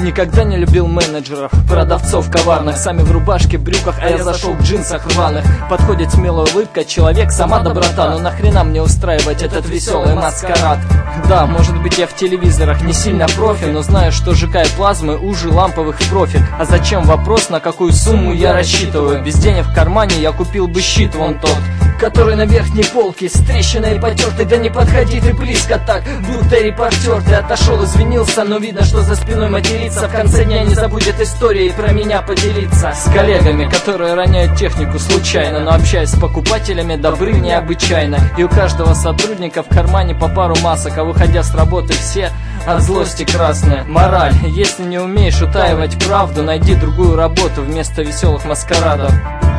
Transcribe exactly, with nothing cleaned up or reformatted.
Никогда не любил менеджеров, продавцов коварных. Сами в рубашке, брюках, а я зашел в джинсах рваных. Подходит смелая улыбка, человек, сама доброта. Но нахрена мне устраивать этот веселый маскарад? Да, может быть я в телевизорах не сильно профи, но знаю, что ЖК и плазмы уже ламповых в профиль. А зачем вопрос, на какую сумму я рассчитываю? Без денег в кармане я купил бы щит вон тот, который на верхней полке, с трещиной потертый. Да не подходи ты близко так, будто репортер. Ты отошел, извинился, но видно, что за спиной материться. В конце дня не забудет истории про меня поделиться. С коллегами, которые роняют технику случайно, но общаясь с покупателями, добры необычайно. И у каждого сотрудника в кармане по пару масок, а выходя с работы все от злости красные. Мораль: если не умеешь утаивать правду, найди другую работу вместо веселых маскарадов.